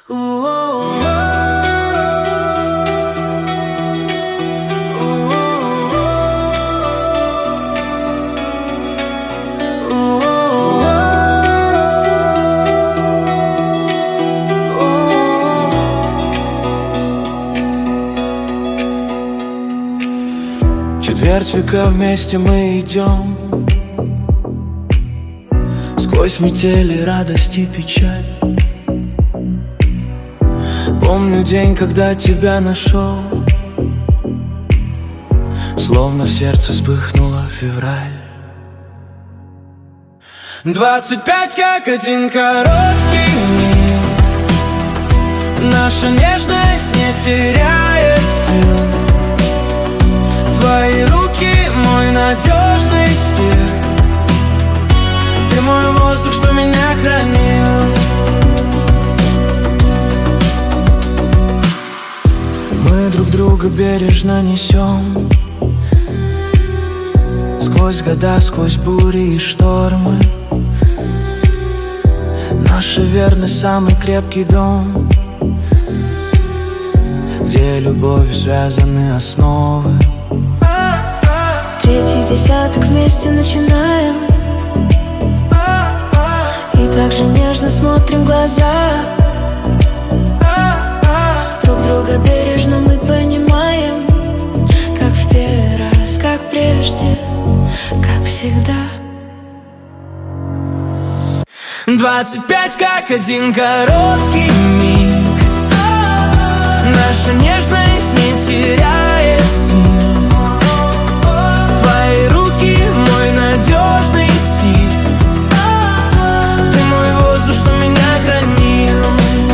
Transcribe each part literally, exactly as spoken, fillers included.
Четверть века вместе мы идем, сквозь метели, радость и печаль. Помню день, когда тебя нашел, словно в сердце вспыхнула февраль. Двадцать пять как один короткий миг, наша нежность не теряет сил. Твои руки — мой надежный стиль, ты мой воздух, что меня хранил. Мы друг друга бережно несем, сквозь года, сквозь бури и штормы. Наша верность — самый крепкий дом, где любовью связаны основы. Третий десяток вместе начинаем, и так же нежно смотрим в глаза. Друг друга бережно мы понимаем, как в первый раз, как прежде, как всегда. Двадцать пять как один короткий миг, наша нежность не теряет сил. Твои руки — мой надежный стиль, ты мой воздух, что меня хранил.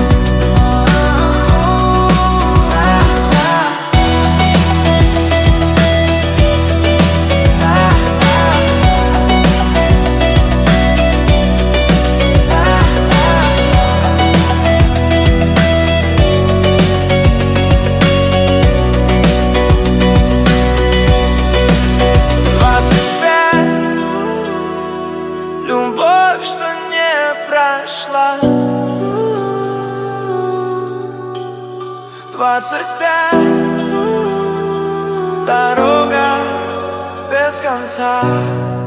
Любовь, что не прошла. Двадцать пять, дорога без конца.